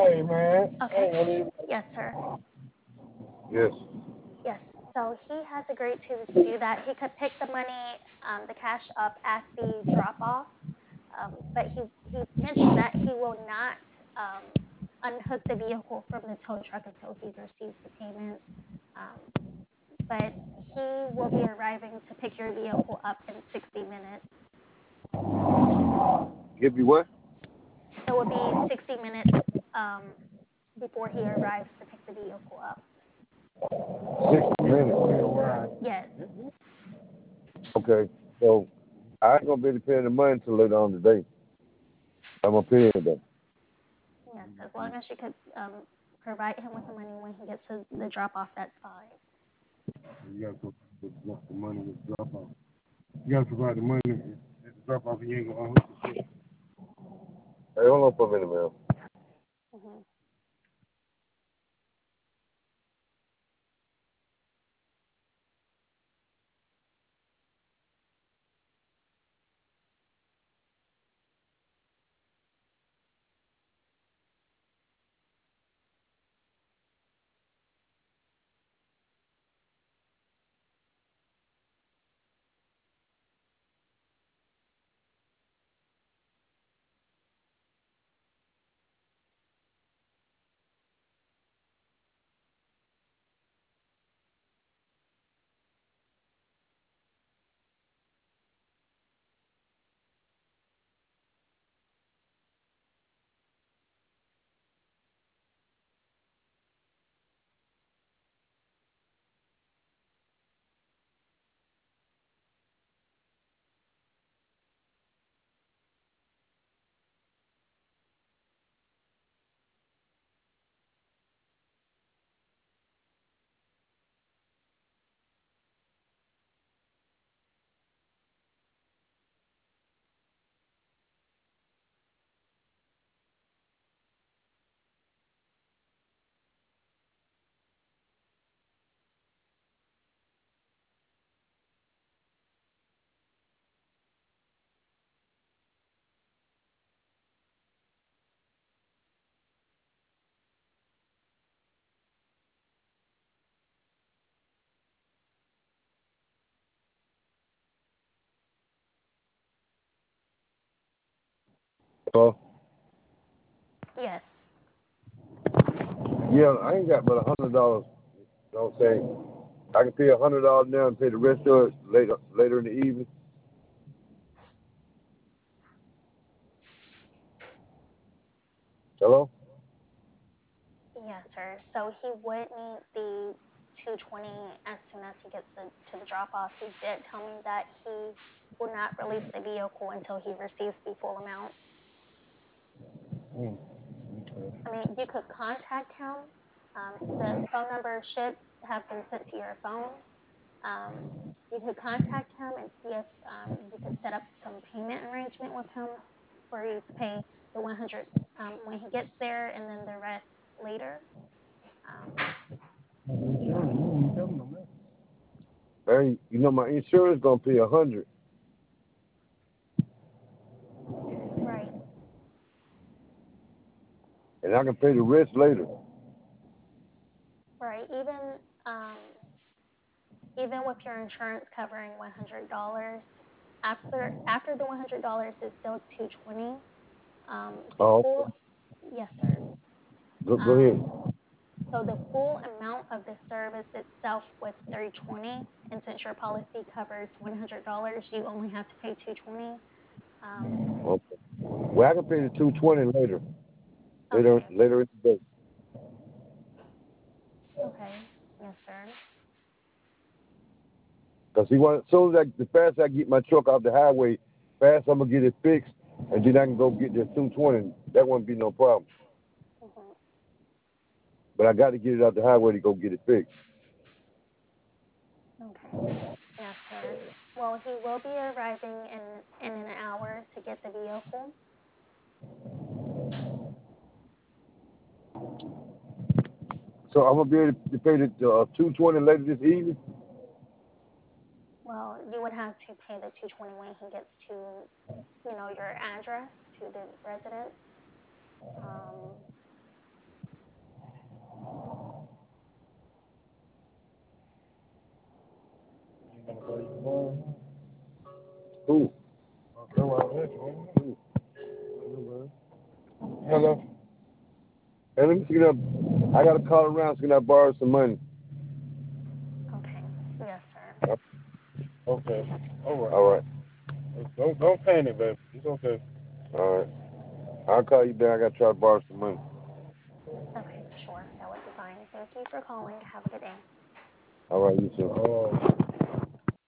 Hey, man. I Okay. ain't gonna even. Yes, sir. Yes. Yes. So he has agreed to do that. He could pick the money, the cash up at the drop off, but he mentioned that he will not um, unhook the vehicle from the tow truck until he receives the payment. Um, but he will be arriving to pick your vehicle up in 60 minutes. Give you what? It will be 60 minutes um, before he arrives to pick the vehicle up. 60 minutes. Real ride. Yes. Okay. So I ain't gonna be able to pay the money until later on today. I'm gonna pay it though. Yes. As long as you could provide him with the money when he gets to the drop off, that's fine. You gotta put the money with the drop off. You gotta provide the money at the drop off, and you ain't gonna unhook the shit. Hey, hold on for a minute, man. Hmm. So Yes. yeah, I ain't got but $100. You know what I'm saying? I can pay $100 now and pay the rest of it later in the evening. Hello? Yes, sir. So he would need the 220 as soon as he gets to the drop off. He did tell me that he will not release the vehicle until he receives the full amount. Mm, okay. I mean, you could contact him. The phone number should have been sent to your phone. Um, you could contact him and see if you could set up some payment arrangement with him for you to pay the 100 when he gets there, and then the rest later. Um, Insurance, you ain't telling them that. Hey, you know my insurance gonna pay 100, right, and I can pay the rest later. right. Um, even with your insurance covering $100, after the $100 is still 220. The Oh, full, yes, sir. go Um, ahead. so the full amount of the service itself was 320, and since your policy covers $100, you only have to pay 220. Um, Okay. Well, I can pay the 220 later, okay, later in the day. okay, yes, sir. Cause see, as soon as the faster I get my truck off the highway, fast I'm gonna get it fixed, and then I can go get the 220. That won't be no problem. Hmm. But I got to get it off the highway to go get it fixed. Okay, yes, sir. Well, he will be arriving in an hour to get the vehicle. So I'm gonna be able to pay the 220 later this evening. Well, you would have to pay the 220 when he gets to, your address to the residence. Um, call you tomorrow. Who? That's why I asked you. Hello? Hey, let me see that. I gotta call around so can I borrow some money. Okay. Yes, sir. Okay. All right. All right. Don't panic, baby. It's okay. All right. I'll call you back. I gotta try to borrow some money. Okay, sure. That would be fine. Thank you for calling. Have a good day. All right, you too. Oh.